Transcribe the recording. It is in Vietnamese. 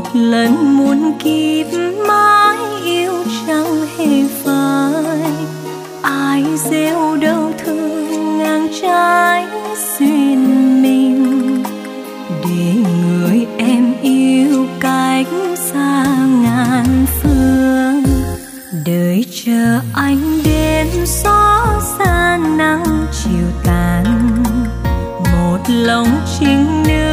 lần muôn kiếp mãi yêu chẳng hề phai. Ai gieo đâu thương ngang trái duyên mình, để người em yêu cách xa ngàn phương. Đợi chờ anh đến gió xa nắng chiều tàn, một lòng trinh nữ